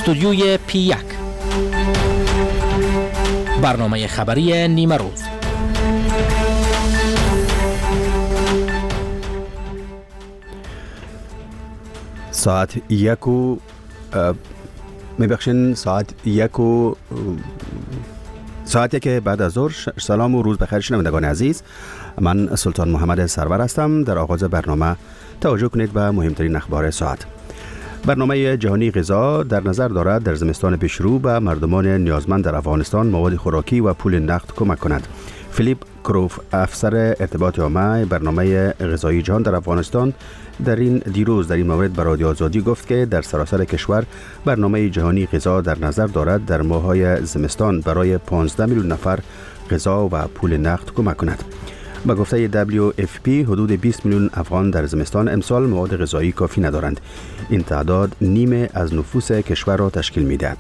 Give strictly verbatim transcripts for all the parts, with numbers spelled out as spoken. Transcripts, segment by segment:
استودیوی پی یک، برنامه خبری نیمه روز. ساعت یک و میبخشین ساعت یک و ساعتی که بعد از ظهر. سلام و روز بخیر شنوندگان عزیز، من سلطان محمد سرور هستم. در آغاز برنامه توجه کنید به مهمترین اخبار ساعت. برنامه جهانی غذا در نظر دارد در زمستان پیشرو به مردمان نیازمند در افغانستان مواد خوراکی و پول نقد کمک کند. فیلیپ کروف، افسر ارتباط عامه برنامه غذایی جهان در افغانستان، در این دیروز در این مورد به رادیو آزادی گفت که در سراسر کشور برنامه جهانی غذا در نظر دارد در ماه‌های زمستان برای پانزده میلیون نفر غذا و پول نقد کمک کند. با گفته دبلیو اف پی حدود بیست میلیون افغان در زمستان امسال مواد غذایی کافی ندارند. این تعداد نیمه از نفوس کشور را تشکیل می‌دهد.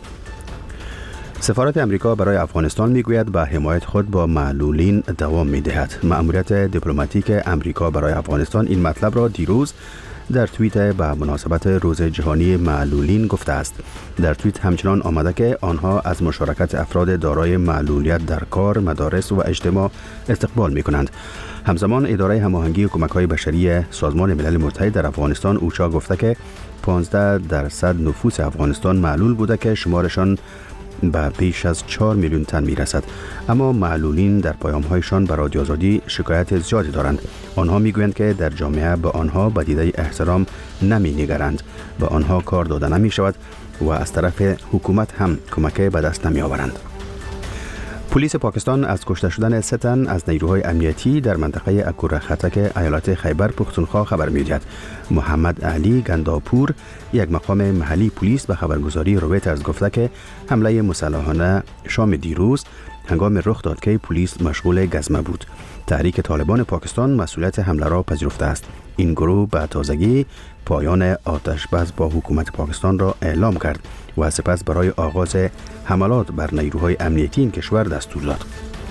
سفارت امریکا برای افغانستان میگوید به حمایت خود با معلولین دوام می‌دهد. مأموریت دیپلماتیک امریکا برای افغانستان این مطلب را دیروز در توییت به مناسبت روز جهانی معلولین گفته است. در توییت همچنان آمده که آنها از مشارکت افراد دارای معلولیت در کار، مدارس و اجتماع استقبال می‌کنند. همزمان اداره هماهنگی کمک‌های بشری سازمان ملل متحد در افغانستان اوچا گفته که پانزده درصد نفوس افغانستان معلول بوده که شمارشان به بیش از چهار میلیون تن میرسد. اما معلولین در پیام‌هایشان به رادیو آزادی شکایت زیادی دارند. آنها میگویند که در جامعه به آنها به دیده احترام نمی‌نگرند، به آنها کار داده نمی‌شود و از طرف حکومت هم کمک به دست نمی‌آورند. پلیس پاکستان از کشته شدن سه تن از نیروهای امنیتی در منطقه اکور خطک ایالت خیبر پختونخوا خبر می‌دهد. محمد علی گنداپور، یک مقام محلی پلیس، به خبرگزاری رویترز گفته که حمله مسلحانه شام دیروز هنگام رخ داد که پلیس مشغول گزمه بود. تحریک طالبان پاکستان مسئولیت حمله را پذیرفته است. این گروه به تازگی پایان آتش بس با حکومت پاکستان را اعلام کرد و سپس برای آغاز حملات بر نیروهای امنیتی این کشور دستور داد.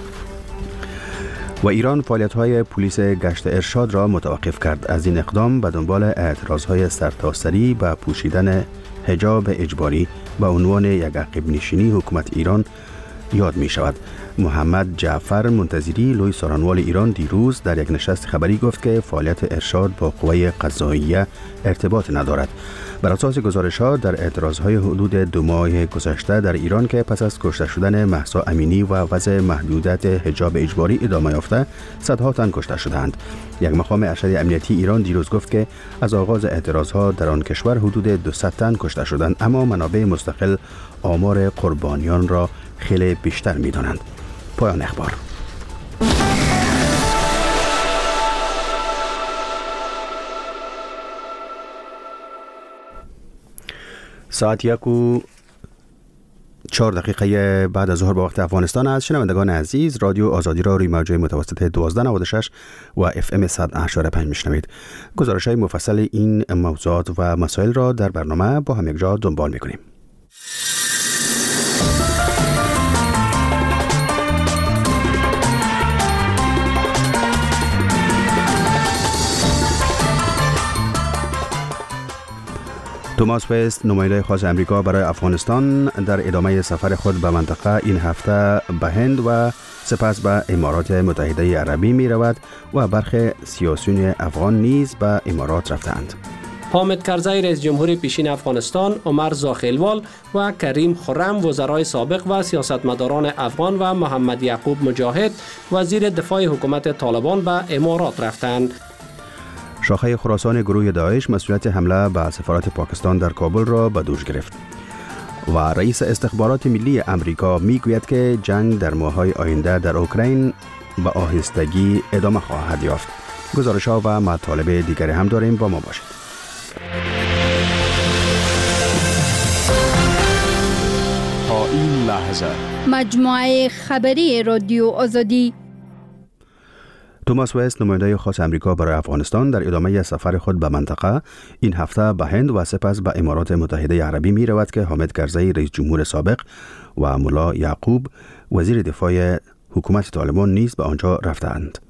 و ایران فعالیت‌های پلیس گشت ارشاد را متوقف کرد. از این اقدام به دنبال اعتراض‌های سرتاسری به پوشیدن حجاب اجباری به عنوان یک عقب نشینی حکومت ایران یاد می شود. محمد جعفر منتظری، لوی سارانوال ایران، دیروز در یک نشست خبری گفت که فعالیت ارشاد با قوه قضاییه ارتباط ندارد. بر اساس گزارش‌ها در اعتراض‌های حدود دو ماه گذشته در ایران که پس از کشته شدن مهسا امینی و وضع محدودیت حجاب اجباری ادامه یافته، صدها تن کشته شدند. یک مقام ارشد امنیتی ایران دیروز گفت که از آغاز اعتراض‌ها در آن کشور حدود دویست تن کشته شدند، اما منابع مستقل آمار قربانیان را خیلی بیشتر می‌دانند. پایان اخبار. ساعت یک و چهار دقیقه بعد از ظهر به وقت افغانستان است. شنوندگان عزیز، رادیو آزادی را روی موجهای متوسط دوازده نود و شش و اف ام صد و هشت و پنج میشنوید. گزارش‌های مفصل این موضوعات و مسائل را در برنامه با هم یک جا دنبال می‌کنیم. توماس وست، نماینده خاص امریکا برای افغانستان، در ادامه سفر خود به منطقه این هفته به هند و سپس به امارات متحده عربی می رود و برخی سیاسیون افغان نیز به امارات رفتند. حامد کرزی رئیس جمهور پیشین افغانستان، عمر زاخیلوال و کریم خرم وزرای سابق و سیاستمداران افغان و محمد یعقوب مجاهد وزیر دفاع حکومت طالبان به امارات رفتند. شاخه خراسان گروه داعش مسئولیت حمله به سفارت پاکستان در کابل را به دوش گرفت و رئیس استخبارات ملی امریکا میگوید که جنگ در ماه‌های آینده در اوکراین به آهستگی ادامه خواهد یافت. گزارش‌ها و مطالب دیگری هم داریم، با ما باشید. تا این لحظه مجموعه خبری رادیو آزادی. توماس وست، نماینده خاص امریکا برای افغانستان، در ادامه سفر خود به منطقه این هفته به هند و سپس به امارات متحده عربی می رود که حامد کرزی رئیس جمهور سابق و ملا یعقوب وزیر دفاع حکومت طالبان نیز به آنجا رفتند.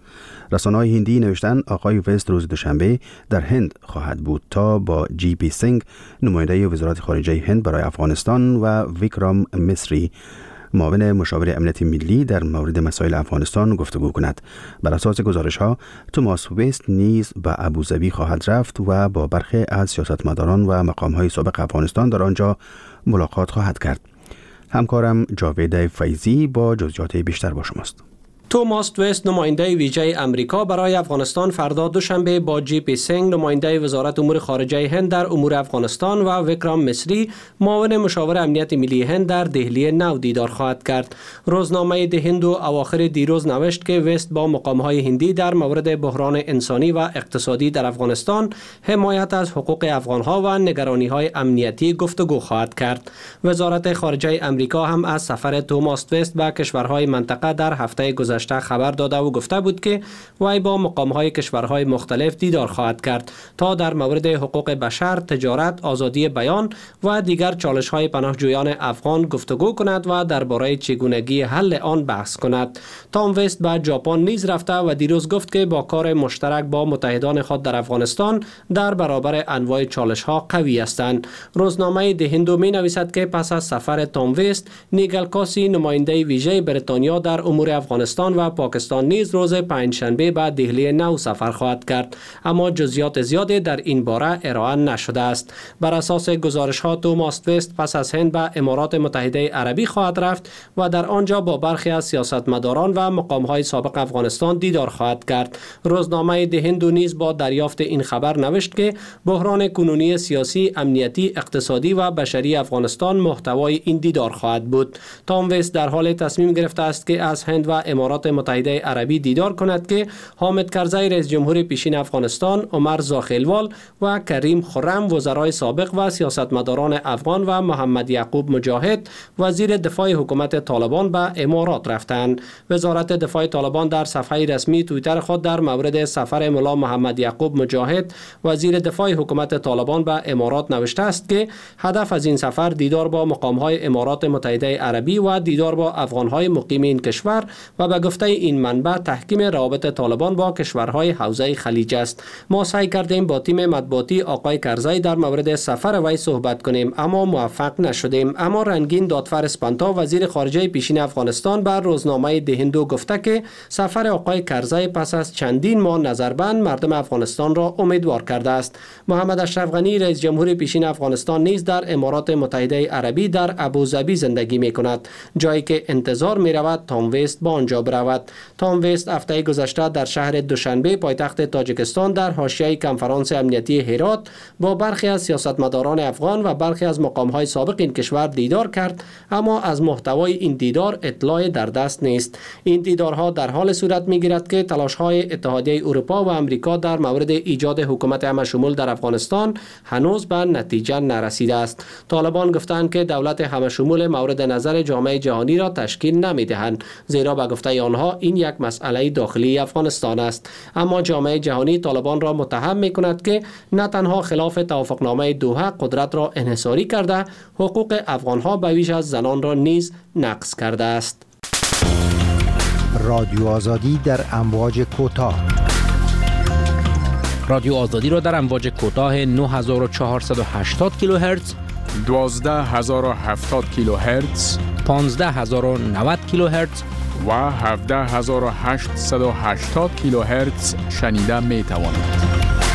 رسانه‌های هندی نوشتن آقای وست روز دوشنبه در هند خواهد بود تا با جی پی سینگ نماینده وزارت خارجه هند برای افغانستان و ویکرام مصری معاون مشاور امنیت ملی در مورد مسائل افغانستان گفتگو کند. بر اساس گزارش‌ها توماس وست نیز به ابوظبی خواهد رفت و با برخی از سیاستمداران و مقام‌های سابق افغانستان در آنجا ملاقات خواهد کرد. همکارم جاوید فیضی با جزئیات بیشتر با شماست. توماس وست نماینده ویژه امریکا برای افغانستان فردا دوشنبه با جی پی سینگ نماینده وزارت امور خارجه هند در امور افغانستان و ویکرام مصری معاون مشاور امنیت ملی هند در دهلی نو دیدار خواهد کرد. روزنامه د هندو اواخر دیروز نوشت که وست با مقام‌های هندی در مورد بحران انسانی و اقتصادی در افغانستان، حمایت از حقوق افغان‌ها و نگرانی‌های امنیتی گفتگو خواهد کرد. وزارت خارجه امریکا هم از سفر توماس وست به کشورهای منطقه در هفته گذشته خبر داده و گفته بود که وی با مقام‌های کشورهای مختلف دیدار خواهد کرد تا در مورد حقوق بشر، تجارت، آزادی بیان و دیگر چالش‌های پناهجویان افغان گفتگو کند و درباره چگونگی حل آن بحث کند. تام وست به ژاپن نیز رفته و دیروز گفت که با کار مشترک با متحدان خود در افغانستان در برابر انواع چالش‌ها قوی هستند. روزنامه د هندو می‌نویسد که پس از سفر تام وست، نیگل کاسی نماینده ویژه بریتانیا در امور افغانستان و پاکستان نیز روز پنجشنبه به دهلی نو سفر خواهد کرد، اما جزئیات زیادی در این باره ارائه نشده است. بر اساس گزارش‌ها توماس وست پس از هند به امارات متحده عربی خواهد رفت و در آنجا با برخی از سیاستمداران و مقام‌های سابق افغانستان دیدار خواهد کرد. روزنامه د هندو نیز با دریافت این خبر نوشت که بحران کنونی سیاسی، امنیتی، اقتصادی و بشری افغانستان محتوای این دیدار خواهد بود. تام وست در حال تصمیم گرفته است که از هند و امارات متحده عربی دیدار کند که حامد کرزی رئیس جمهور پیشین افغانستان، عمر زاخیلوال و کریم خرم وزرای سابق و سیاستمداران افغان و محمد یعقوب مجاهد وزیر دفاع حکومت طالبان به امارات رفتند. وزارت دفاع طالبان در صفحه رسمی توییتر خود در مورد سفر ملا محمد یعقوب مجاهد وزیر دفاع حکومت طالبان به امارات نوشته است که هدف از این سفر دیدار با مقام‌های امارات متحده عربی و دیدار با افغان‌های مقیم این کشور و به گفته این منبع تحکیم روابط طالبان با کشورهای حوزه خلیج است. ما سعی کردیم با تیم مطبوعاتی آقای کرزی در مورد سفر وی صحبت کنیم اما موفق نشدیم. اما رنگین دادفر اسپانتا وزیر خارجه پیشین افغانستان بر روزنامه د هندو گفته که سفر آقای کرزی پس از چندین ماه نظربند مردم افغانستان را امیدوار کرده است. محمد اشرف غنی رئیس جمهور پیشین افغانستان نیز در امارات متحده عربی در ابوظبی زندگی می کند، جایی که انتظار می رود تام وست با آنجا برود. تام وست هفته گذشته در شهر دوشنبه پایتخت تاجیکستان در حاشیه کنفرانس امنیتی هرات با برخی از سیاستمداران افغان و برخی از مقام‌های سابق این کشور دیدار کرد، اما از محتوای این دیدار اطلاع در دست نیست. این دیدارها در حال صورت می‌گیرد که تلاش‌های اتحادیه اروپا و آمریکا در مورد ایجاد حکومت همشمول در افغانستان هنوز به نتیجه نرسیده است. طالبان گفتند که دولت همشمول مورد نظر جامعه جهانی را تشکیل نمی‌دهند، زیرا به گفته آنها این یک مسئله داخلی افغانستان است. اما جامعه جهانی طالبان را متهم می‌کند که نه تنها خلاف توافقنامه دوحه قدرت را انحصاری کرده، حقوق افغان‌ها به ویژه از زنان را نیز نقض کرده است. رادیو آزادی در امواج کوتاه. رادیو آزادی را در امواج کوتاه نه هزار و چهارصد و هشتاد کیلوهرتز، دوازده هزار و هفتاد کیلوهرتز، پانزده هزار و نود کیلوهرتز و هفده هزار و هشتصد و هشتاد کیلوهرتز شنیده می توانید.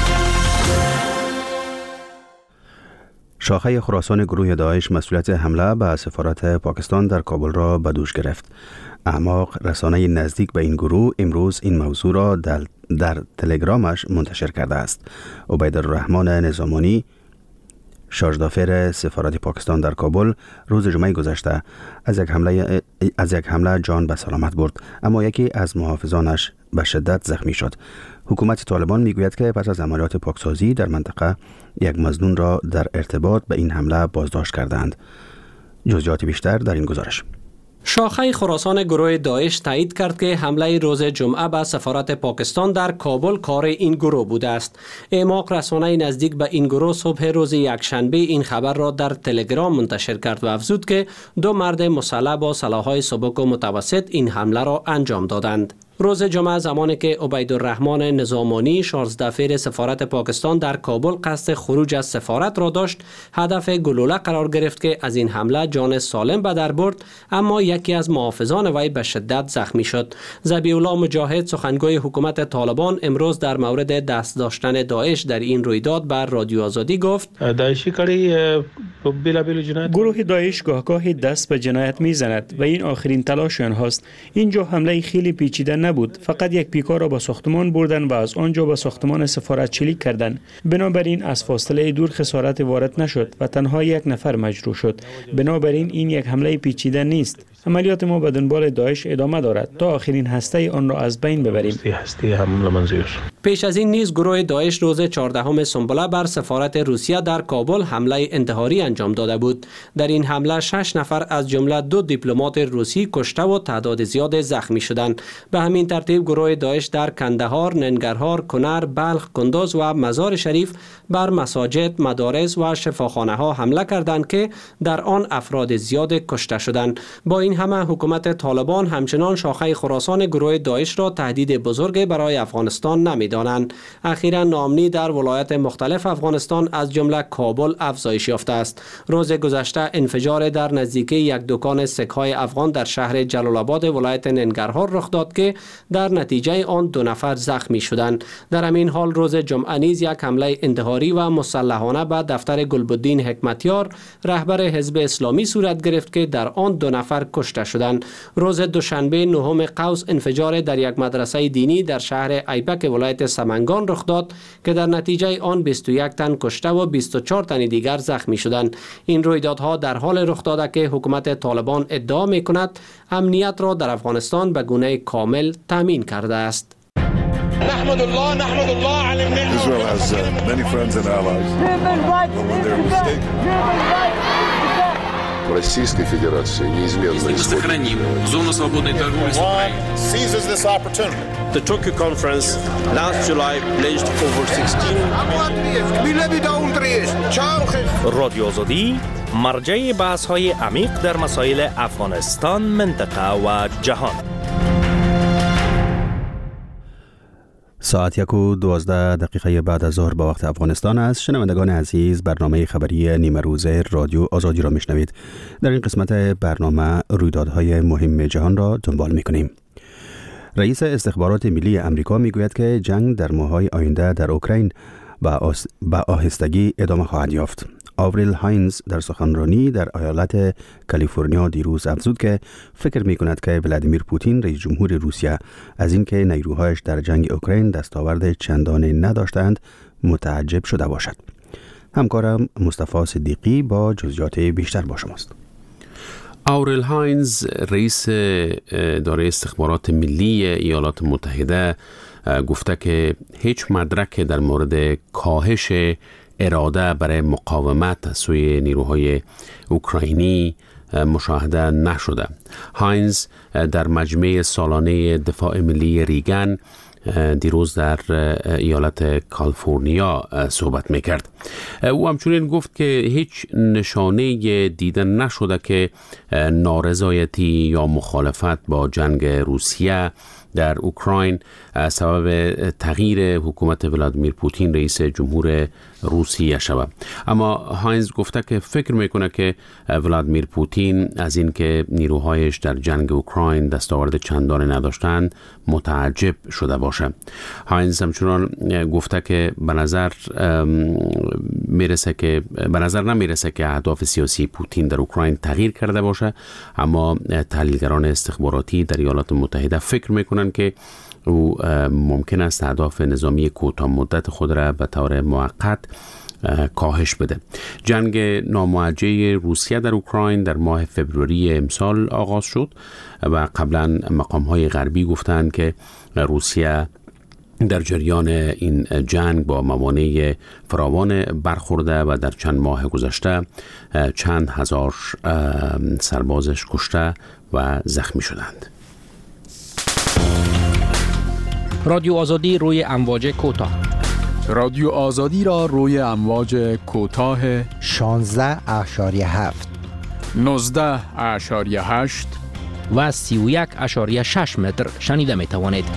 شاخه خراسان گروه داعش مسئولیت حمله به سفارت پاکستان در کابل را به دوش گرفت. اعماق رسانه نزدیک به این گروه امروز این موضوع را در, در تلگرامش منتشر کرده است. عبیدالرحمن نظامانی، شارژدافر سفارت پاکستان در کابل، روز جمعه گذشته از یک حمله از یک حمله جان به سلامت برد، اما یکی از محافظانش به شدت زخمی شد. حکومت طالبان میگوید که پس از عملیات پاکسازی در منطقه یک مظنون را در ارتباط به این حمله بازداشت کردند. جزئیات بیشتر در این گزارش. شاخه خراسان گروه داعش تایید کرد که حمله روز جمعه به سفارت پاکستان در کابل کار این گروه بوده است. اعماق رسانه نزدیک به این گروه صبح روز یکشنبه این خبر را در تلگرام منتشر کرد و افزود که دو مرد مسلح با سلاح‌های سبک و متوسط این حمله را انجام دادند. روز جمعه زمانی که عبیدالرحمن نظامانی شانزده فیر سفارت پاکستان در کابل قصد خروج از سفارت را داشت، هدف گلوله قرار گرفت که از این حمله جان سالم به در برد، اما یکی از محافظان وی به شدت زخمی شد. ذبیح الله مجاهد سخنگوی حکومت طالبان امروز در مورد دست داشتن داعش در این رویداد بر رادیو آزادی گفت: داعشی کاری بلا بلا جنایت گروه داعش گاهگاه دست به جنایت میزند و این آخرین تلاش آنهاست. اینجا حمله خیلی پیچیده نبود، فقط یک پیکار را به ساختمان بردن و از آنجا به ساختمان سفارت چلیک کردن. بنابراین از فاصله دور خسارت وارد نشد و تنها یک نفر مجروح شد. بنابراین این یک حمله پیچیده نیست. عملیات ما به دنبال داعش ادامه دارد تا آخرین هسته آن را از بین ببریم. پیش از این نیز گروه داعش روز چهاردهم سنبله بر سفارت روسیه در کابل حمله انتحاری انجام داده بود. در این حمله شش نفر از جمله دو دیپلمات روسی کشته و تعداد زیاد زخمی شدند. به همین ترتیب گروه داعش در کندهار، ننگرهار، کنر، بلخ، کندوز و مزار شریف بر مساجد، مدارس و شفاخانه ها حمله کردند که در آن افراد زیاد کشته شدند. با این همه حکومت طالبان همچنان شاخه خراسان گروه داعش را تهدید بزرگ برای افغانستان نمی‌دانند. اخیراً ناامنی در ولایات مختلف افغانستان از جمله کابل افزایش یافته است. روز گذشته انفجار در نزدیکی یک دکان سک‌های افغان در شهر جلال آباد ولایت ننگرهار رخ داد که در نتیجه آن دو نفر زخمی شدند. در همین حال روز جمعه نیز یک حمله انتحاری و مسلحانه به دفتر گلبدین حکمتیار رهبر حزب اسلامی صورت گرفت که در آن دو نفر کشته شدند. روز دوشنبه نهم قوس انفجار در یک مدرسه دینی در شهر ایبک ولایت سمنگان رخ داد که در نتیجه آن بیست و یک تن کشته و بیست و چهار تن دیگر زخمی شدند. این رویدادها در حال رخ داده که حکومت طالبان ادعا می‌کند امنیت را در افغانستان به گونه کامل تامین کرده است. نحمد الله نحمد الله على النعمة. Israel has uh, many friends and allies. When they're mistaken. Российской Федерации неизменно сохраним зону свободной торговли с Украиной. Seizes this opportunity. The Tokyo conference last July pledged over sixteen. رادیو آزادی مرجع بحث‌های عمیق در مسائل افغانستان، منطقه و جهان. ساعت یک و دوازده دقیقه بعد از ظهر با وقت افغانستان است. شنوندگان عزیز، برنامه خبری نیمه روزه رادیو آزادی را میشنوید. در این قسمت برنامه رویدادهای مهم جهان را دنبال میکنیم. رئیس استخبارات ملی امریکا میگوید که جنگ در ماه‌های آینده در اوکراین با آهستگی ادامه خواهد یافت. آوریل هاینز در سخنرانی در ایالت کالیفرنیا دیروز افزود که فکر می کند که ولادیمیر پوتین رئیس جمهور روسیه از اینکه نیروهایش در جنگ اوکراین دستاورد چندانی نداشتند متعجب شده باشد. همکارم مصطفی صدیقی با جزئیات بیشتر با شماست. آوریل هاینز رئیس اداره استخبارات ملی ایالات متحده گفته که هیچ مدرک در مورد کاهش اراده برای مقاومت از سوی نیروهای اوکراینی مشاهده نشده. هاینز در مجمع سالانه دفاع ملی ریگن دیروز در ایالت کالیفرنیا صحبت میکرد. او همچنین گفت که هیچ نشانه دیده نشده که نارضایتی یا مخالفت با جنگ روسیه در اوکراین سبب تغییر حکومت ولادیمیر پوتین رئیس جمهور روسیه شود. اما هاینز گفته که فکر میکنه که ولادیمیر پوتین از این که نیروهایش در جنگ اوکراین دستاورد چندانی نداشتند متعجب شده باشه. هاینز همچنان گفته که به نظر میرسه که به نظر نمیرسه که اهداف سیاسی پوتین در اوکراین تغییر کرده باشه، اما تحلیلگران استخباراتی در ایالات متحده فکر میکنن که او ممکن است اهداف نظامی کوتاه مدت خود را به طور موقت کاهش بده. جنگ ناموجه روسیه در اوکراین در ماه فوریه امسال آغاز شد و قبلا مقام‌های غربی گفتند که روسیه در جریان این جنگ با موانع فراوان برخورده و در چند ماه گذشته چند هزار سربازش کشته و زخمی شدند. رادیو آزادی روی امواج کوتاه. رادیو آزادی را روی امواج کوتاه شانزده اشاری هفت نوزده اشاری هشت و سی و یک اشاریه شش متر شنیده می توانید.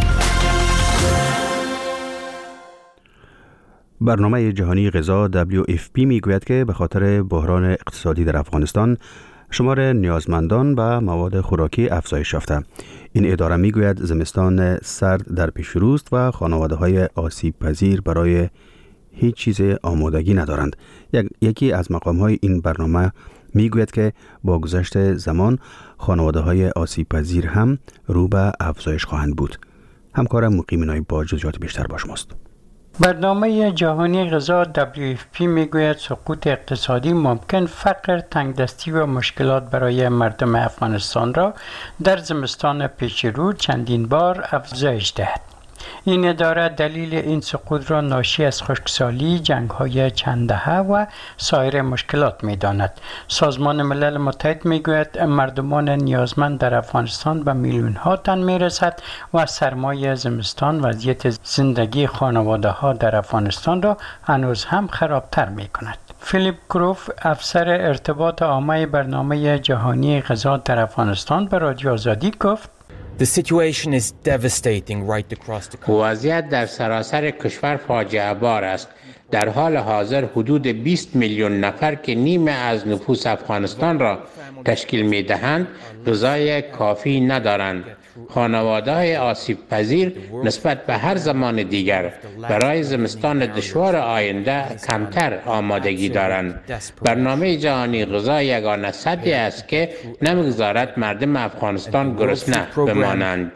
برنامه جهانی غذا دبلیو اف پی می گوید که به خاطر بحران اقتصادی در افغانستان شمار نیازمندان به مواد خوراکی افزایش یافته. این اداره می گوید زمستان سرد در پیش روست و خانواده های آسیب پذیر برای هیچ چیز آمادگی ندارند. یکی از مقام های این برنامه می گوید که با گذشت زمان خانواده های آسیب پذیر هم رو به افزایش خواهند بود. همکار مقیم نایب با جزئیات بیشتر با شماست. برنامه جهانی غذا دبلیو اف پی میگوید سقوط اقتصادی ممکن فقر، تنگدستی و مشکلات برای مردم افغانستان را در زمستان پیش رو چندین بار افزایش دهد. این اداره دلیل این سقوط را ناشی از خشکسالی، جنگ‌های چند دهه و سایر مشکلات می‌داند. سازمان ملل متحد می‌گوید مردمان نیازمند در افغانستان به میلیون‌ها تن می‌رسد و سرمای زمستان وضعیت زندگی خانواده‌ها در افغانستان را هنوز هم خرابتر می‌کند. فیلیپ کروف، افسر ارتباط عامه برنامه جهانی غذا در افغانستان، به رادیو آزادی گفت: The situation is devastating right across the country. وضعیت در سراسر کشور فاجعه بار است. در حال حاضر حدود بیست میلیون نفر که نیمه از نفوس افغانستان را تشکیل می دهند غذای کافی ندارند. خانواده‌های آسیب پذیر نسبت به هر زمان دیگر برای زمستان دشوار آینده کمتر آمادگی دارند. برنامه جهانی غذا یگانه سدی است که نمیگذارد مردم افغانستان گرسنه بمانند.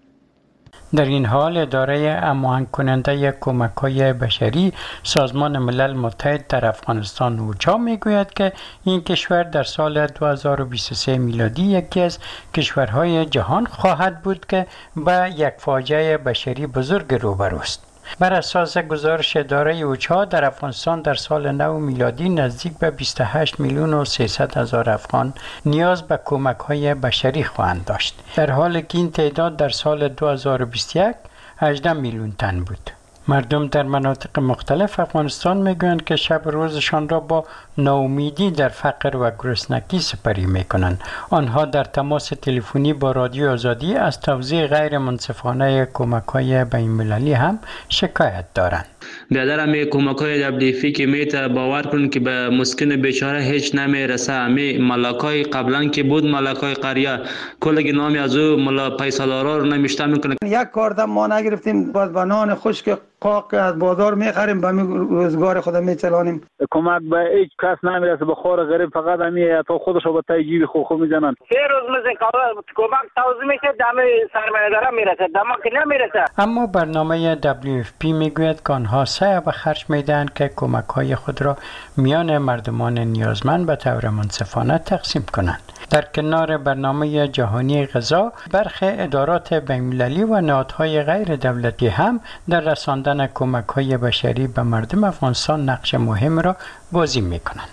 در این حال اداره هماهنگ کننده کمک‌های بشری سازمان ملل متحد در افغانستان اوچا میگوید که این کشور در سال دو هزار و بیست و سه میلادی یکی از کشورهای جهان خواهد بود که به یک فاجعه بشری بزرگ روبروست. بر اساس گزارش اداره اوچا در افغانستان در سال نو میلادی نزدیک به بیست و هشت میلیون و سیصد هزار افغان نیاز به کمک‌های بشری خواهند داشت، در حالی که این تعداد در سال دو هزار و بیست و یک هجده میلیون تن بود. مردم در مناطق مختلف افغانستان میگویند که شب روزشان را با ناامیدی در فقر و گرسنگی سپری میکنند. آنها در تماس تلفنی با رادیو آزادی از توزیع غیر منصفانه کمک‌های بین‌المللی هم شکایت دارند. بیادر می کمک‌های دبلیو اف پی که میته باور کنن که به مسکن بیچاره هیچ نمیرسه. می ملاکای قبلا که بود ملاکای قریه کلگی نامی از او ملا پیسادارا رو نمیشته میکنه. یک کاردم ما نگرفتیم، باز بنان خشک قاق از بازار میخریم به روزگار خود میچلانیم. کمک به هیچ کس نمیرسه، به خور غریب فقط همی تا خودشو به تای جیب خو خو میزنن. سه روز مثل کمک توزیع میشه دم سرمایه‌دارا میرسه، دم که نمیرسه. اما برنامه دبلیو اف پی میگوید که آنها سعی به خرج میدن که کمک‌های خود را میان مردمان نیازمند به طور منصفانه تقسیم کنند. در کنار برنامه جهانی غذا، برخی ادارات بین‌المللی و نهادهای غیر دولتی هم در رساندن کمک‌های بشری به مردم افغانستان نقش مهم را بازی می‌کنند.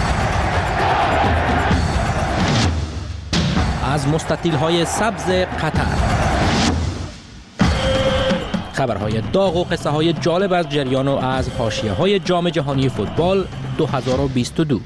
از مستطیل‌های سبز قطر، خبرهای داغ و قصه های جالب از جریان و از حاشیه‌های جام جهانی فوتبال دو هزار و بیست و دو.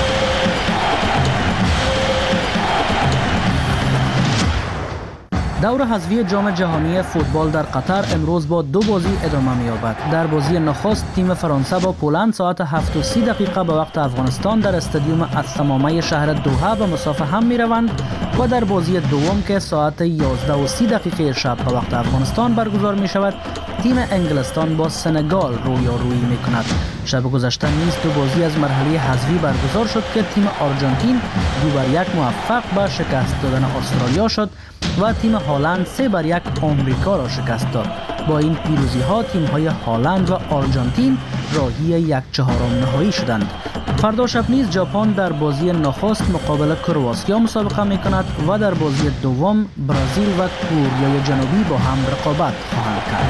دور حذفی جام جهانی فوتبال در قطر امروز با دو بازی ادامه می‌یابد. در بازی نخست تیم فرانسه با پولند ساعت هفت و سی دقیقه به وقت افغانستان در استادیوم الثمامه شهر دوحه به مسافه هم می‌روند و در بازی دوم که ساعت یازده و سی دقیقه شب به وقت افغانستان برگزار می‌شود، تیم انگلستان با سنگال رویارویی می‌کند. شب گذشته نیز دو بازی از مرحله حذفی برگزار شد که تیم آرژانتین دو بر یک موفق به شکست دادن استرالیا شد و تیم هالند سه بر یک آمریکا را شکست داد. با این پیروزی ها تیم های هالند و آرژانتین راهی یک چهارم نهایی شدند. فردا شب نیز ژاپن در بازی نخست مقابل کرواتیا مسابقه می کند و در بازی دوم برزیل و کره جنوبی با هم رقابت خواهند کرد.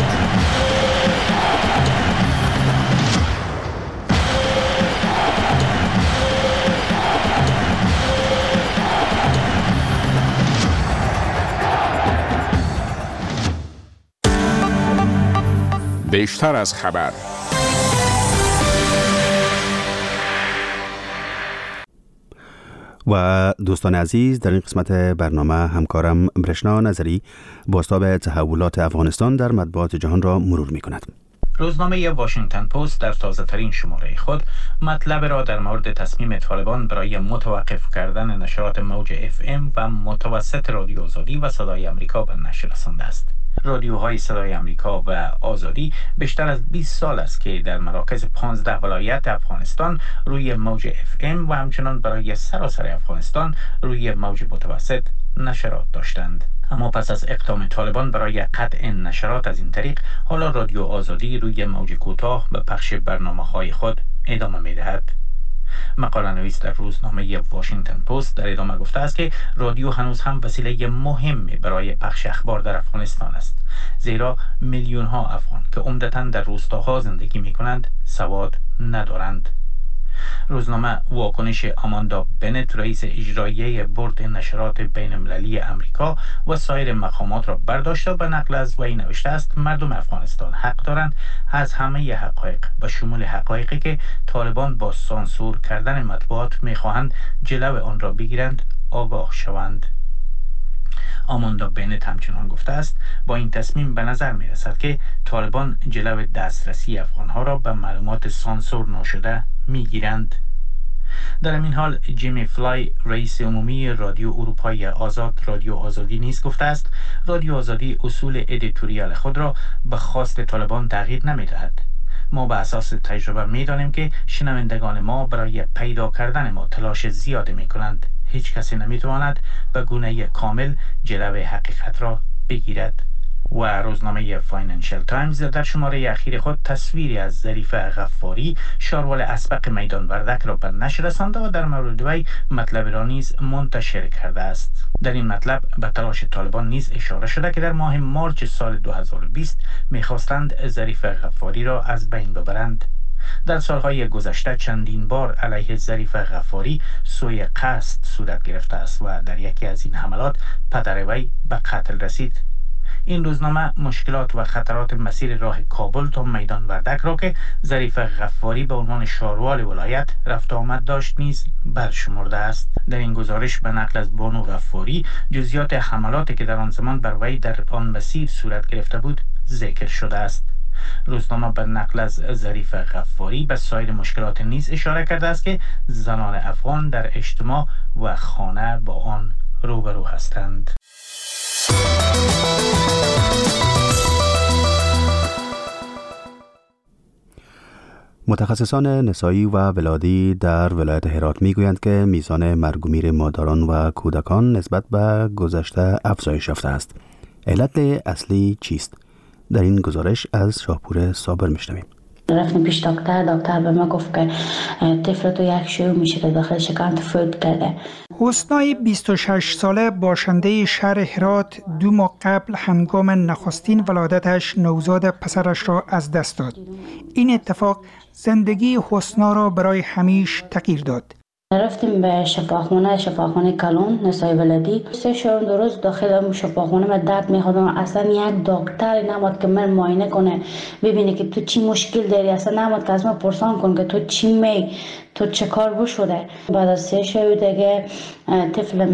بیشتر از خبر. و دوستان عزیز، در این قسمت برنامه همکارم برشنا نظری بازتاب تحولات افغانستان در مطبوعات جهان را مرور می کند. روزنامه واشنگتن پست در تازه ترین شماره خود مطلب را در مورد تصمیم طالبان برای متوقف کردن نشرات موج اف ام و متوسط رادیو آزادی و صدای آمریکا به نشر رسانده است. رادیوهای صدای آمریکا و آزادی بیشتر از بیست سال است که در مراکز پانزده ولایت افغانستان روی موج اف ام و همچنان برای سراسر افغانستان روی موج متوسط نشرات داشتند. اما پس از اقدام طالبان برای قطع نشرات از این طریق، حالا رادیو آزادی روی موج کوتاه به پخش برنامه‌های خود ادامه می‌دهد. مقاله نویس در روزنامه واشنگتن پست در ادامه گفته است که رادیو هنوز هم وسیله مهمی برای پخش اخبار در افغانستان است، زیرا میلیون ها افغان که عمدتاً در روستاها زندگی می کنند سواد ندارند. روزنامه واکنش آماندا بنت، رئیس اجرایی بورد نشرات بین المللی امریکا و سایر مقامات را برداشت و به نقل از وی نوشته است: مردم افغانستان حق دارند از همه حقایق به شمول حقایقی که طالبان با سانسور کردن مطبوعات میخواهند جلو آن را بگیرند آگاه شوند. آماندا بنت همچنان گفته است با این تصمیم به نظر می رسد که طالبان جلو دسترسی افغانها را به معلومات سانسور ناشده می گیرند. در این حال جیمی فلای، رئیس عمومی رادیو اروپای آزاد رادیو آزادی نیز گفته است رادیو آزادی اصول ادیتوریال خود را به خواست طالبان تغییر نمی دهد. ما به اساس تجربه می دانیم که شنوندگان ما برای پیدا کردن ما تلاش زیادی می کنند. هیچ کسی نمی تواند به گونه کامل جلوه حقیقت را بگیرد. و روزنامه فاینانشل تایمز در شماره اخیر خود تصویری از ظریف غفاری، شارول اسبق میدان وردک را به نشر رسانده و در مورد وی مطلب را نیز منتشر کرده است. در این مطلب به تلاش طالبان نیز اشاره شده که در ماه مارچ سال دو هزار و بیست می‌خواستند ظریف غفاری را از بین ببرند. در سالهای گذشته چندین بار علیه ظریف غفاری سوء قصد صورت گرفته است و در یکی از این حملات پدر وی به قتل رسید. این روزنامه مشکلات و خطرات مسیر راه کابل تا میدان وردک را که ظریف غفاری به عنوان شاروال ولایت رفت آمد داشت نیز برشمرده است. در این گزارش به نقل از بانو غفاری جزئیات حملاتی که در آن زمان بر وی در آن مسیر صورت گرفته بود ذکر شده است. روزنامه به نقل از ظریف غفاری به سایر مشکلات نیز اشاره کرده است که زنان افغان در اجتماع و خانه با آن روبرو هستند. متخصصان نسایی و ولادی در ولایت هرات میگویند که میزان مرگ و میر مادران و کودکان نسبت به گذشته افزایش یافته است. علت اصلی چیست؟ در این گزارش از شاهپور صابر میشنویم. رفتیم پیش دکتر، دکتر به ما گفت که طفل تو یک شیوع میشه که داخل شکم فوت کرده. حسنای بیست و شش ساله باشنده شهر هرات دو ماه قبل هنگام نخستین ولادتش نوزاد پسرش را از دست داد. این اتفاق زندگی حسنا را برای همیشه تغییر داد. رفتیم به شفاخانه شفاخانه کلون نسای ولادی. سه شب دو روز داخل شفاخانه من درد می‌خوردم. اصلا یک دکتر نمود که من معاینه کنه ببینه که تو چی مشکل داری. اصلا نمود که از من پرسان کن که تو چی می تو چه کار بشوده. بعد از سه شب دیگه طفل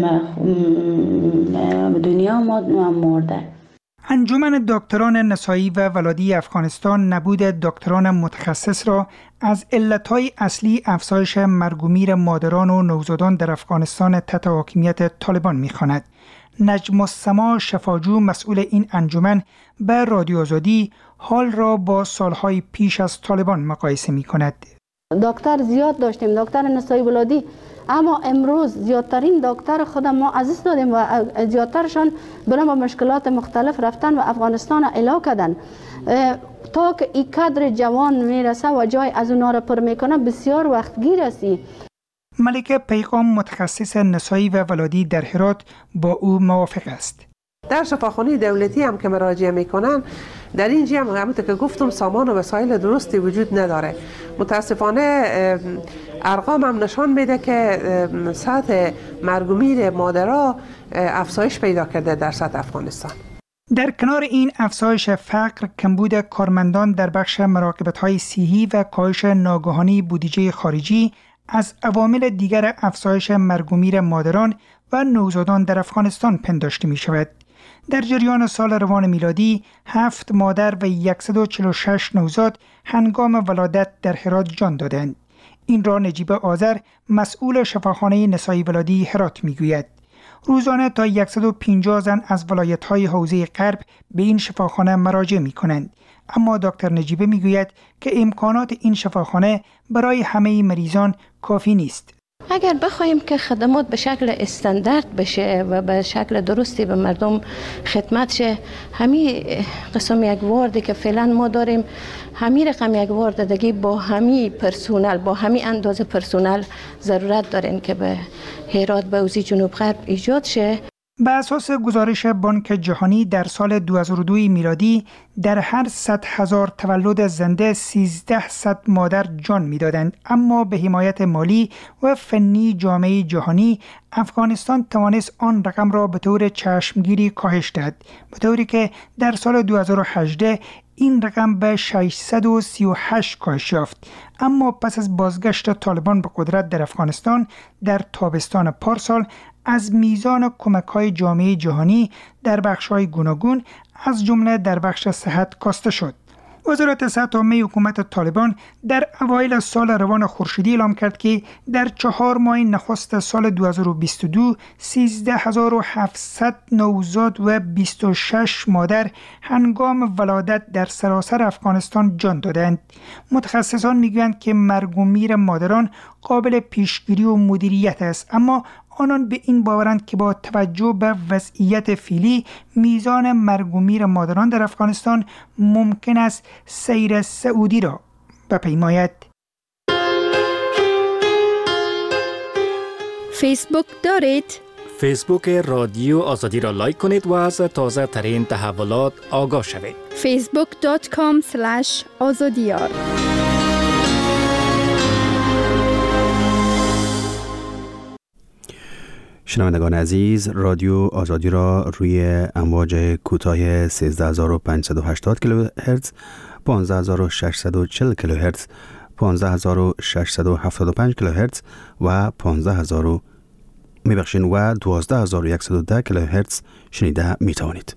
به دنیا مرده. انجمن دکتران نسایی و ولادی افغانستان نبود دکتران متخصص را از علتهای اصلی افزایش مرگ و میر مادران و نوزادان در افغانستان تحت حاکمیت طالبان می‌خواند. نجم السما شفاجو مسئول این انجمن به رادیو آزادی حال را با سالهای پیش از طالبان مقایسه می‌کند. دکتر زیاد داشتیم، دکتر نسایی ولادی، اما امروز زیادترین دکتر خود ما عزیز دادیم و زیادترشان برای با مشکلات مختلف رفتن و افغانستان علاج کردن. تا که این کادر جوان میرسه و جای از اونا را پر میکنه بسیار وقتگیر است. ملکه پیغام متخصص نسایی و ولادی در هرات با او موافق است. در شفاخانه دولتی هم که مراجعه میکنن در اینجا هم همونطور که گفتم سامان و وسایل درستی وجود نداره. متاسفانه ارقام هم نشان میده که سطح مرگ و میر مادرها افزایش پیدا کرده در سطح افغانستان. در کنار این افزایش فقر، کمبود کارمندان در بخش مراقبت‌های صحی و کاهش ناگهانی بودجه خارجی از عوامل دیگر افزایش مرگ و میر مادران و نوزادان در افغانستان پنداشته می شود. در جریان سال روان میلادی هفت مادر و صد و چهل و شش نوزاد هنگام ولادت در هرات جان دادند. این را نجیب آذر مسئول شفاخانه نسایی ولادی هرات میگوید. روزانه تا صد و پنجاه زن از ولایت‌های حوزه غرب به این شفاخانه مراجعه می‌کنند. اما دکتر نجیبه میگوید که امکانات این شفاخانه برای همه مریضان کافی نیست. اگر بخوایم که خدمات به شکل استاندارد بشه و به شکل درستی به مردم خدمت شه، همین قسم یک واردی که فعلا ما داریم، همین رقم یک وارد دیگه با همین پرسونل، با همین اندازه پرسونل ضرورت دارین که به هرات به حوزه جنوب غرب ایجاد شه. به اساس گزارش بانک جهانی در سال دو هزار و دو میلادی در هر صد هزار تولد زنده سیزده صد مادر جان میدادند، اما به حمایت مالی و فنی جامعه جهانی افغانستان توانست آن رقم را به طور چشمگیری کاهش دهد، به طوری که در سال دو هزار و هجده این رقم به ششصد و سی و هشت کاهش یافت. اما پس از بازگشت طالبان به قدرت در افغانستان در تابستان پارسال از میزان کمک‌های جامعه جهانی در بخش‌های گوناگون از جمله در بخش صحت کاسته شد. وزارت صحت عامه حکومت طالبان در اوایل سال روان خورشیدی اعلام کرد که در چهار ماه نخست سال دو هزار و بیست و دو سیزده هزار و هفتصد نوزاد و بیست و شش مادر هنگام ولادت در سراسر افغانستان جان دادند. متخصصان میگویند که مرگ و میر مادران قابل پیشگیری و مدیریت است، اما آنان به این باورند که با توجه به وضعیت فعلی میزان مرگ و میر مادران در افغانستان ممکن است سیر سعودی را بپیماید. فیسبوک دارید؟ فیسبوک رادیو آزادی را لایک کنید و از تازه ترین تحولات آگاه شوید. فیسبوک دات کام اسلش آزادیار. شنوندگان عزیز، رادیو آزادی را روی امواج کوتاه سیزده هزار و پانصد و هشتاد کیلوهرتز، پانزده هزار و ششصد و چهل کیلوهرتز، پانزده هزار و ششصد و هفتاد و پنج کیلوهرتز و پانزده هزار میبخشین و دوازده هزار و صد و ده کیلوهرتز شنیده می توانید.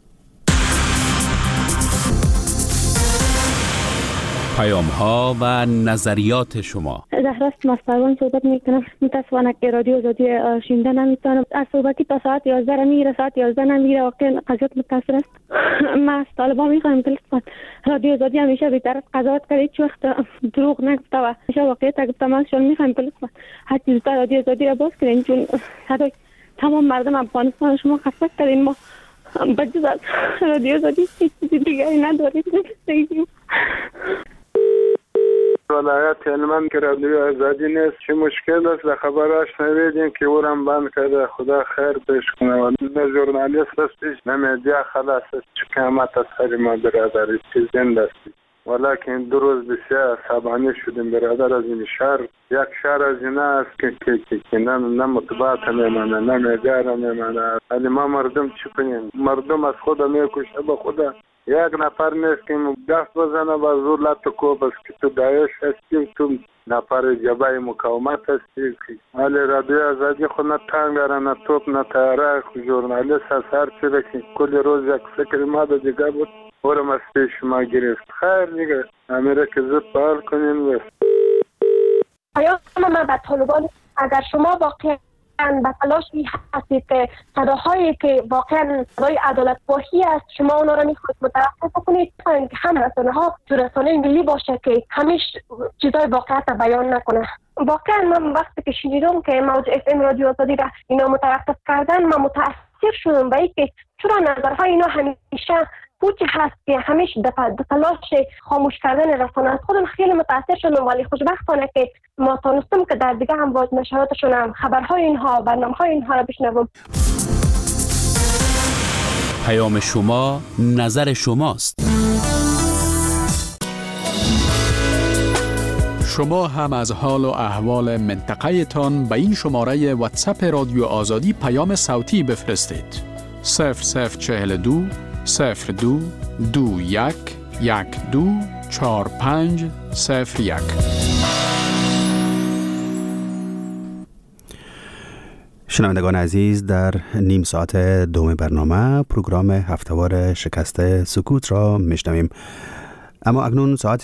پیام ها و نظریات شما. زهراست مستوان صحبت میکنم. متاسفانه که رادیو آزادی شنیده نمیتونم. از صحبتی تا ساعت یازده میره، ساعت یازده نمیره، واقعا قضیت متاثر است. ما از طالبان میخوایم که رادیو آزادی همیشه بی‌طرف قضاوت کرده، هیچ وقت دروغ نگفته و همیشه واقعیت گفته. ما شون میخوایم که هر چیز تا رادیو آزادی را باز کنین، چون صدای تمام مردم افغانستان شما خسته کردین. ما بجز از رادیو آزادی هیچ چیز دیگری نداریم. ولایت هلمند که رادیو آزادی نیست، چه مشکل است؟ در خبراش نویدیم که اورم بند کرده. خدا خیر پیش کنه. و نه ژورنالیست هستیش نه میدیا خلاص است. چه قیامت از سر ما برادری چه زنده است. ولیکن دو روز بسیار عصبانی شدیم برادر. از این شهر یک شهر از این است که که که, که نه نه مطبوعات نمیمانه، نه میدیا را نمیمانه. ولی ما مردم چی کنیم؟ مردم از خود میکشه به خدا. یک نفر نیست که دست بزنه و زور لط کوب است که تو داعش هستی، تو نفر جبهه مقاومت هستی. ولی رادیو آزادی خود نه تانک داره، نه توپ، نه طیاره. ژورنالیست از هر چی که کل روز یک فکر ما به دیگه بود اورم از پیش ما گرفت. خیر دیگه امیره که زود فعال کنیم. بس آیا من به طالبان، اگر شما واقعا به تلاشی هستید که صداهایی که واقعا صدای عدالت خواهی است، شما اونا را میخواید متوقف کنید که هم رسانه ها تو رسانه ملی باشه که همیش چیزای واقعیت را بیان نکنه. واقعا من وقتی که شنیدم که موج اف ام رادیو آزادی را اینا متوقف کردن، من متاثر شدم به اینکه چرا نظرهای اینا همیشه پوچی هست که همیشه در تلاش خاموش کردن رسانه است. خودم خیلی متاثر شدم، ولی خوشبختانه که ما تونستم که در دیگه هم باز نشراتشون هم خبرهای اینها، برنامه‌های اینها را بشنوم. پیام شما نظر شماست. شما هم از حال و احوال منطقه تان به این شماره واتساپ رادیو آزادی پیام صوتی بفرستید. صفر صفر چهل و دو صفر دو دو یک یک دو چهار پنج صفر یک. شنوندگان عزیز، در نیم ساعت دوم برنامه پروگرام هفتهوار شکست سکوت را میشنویم. اما اکنون ساعت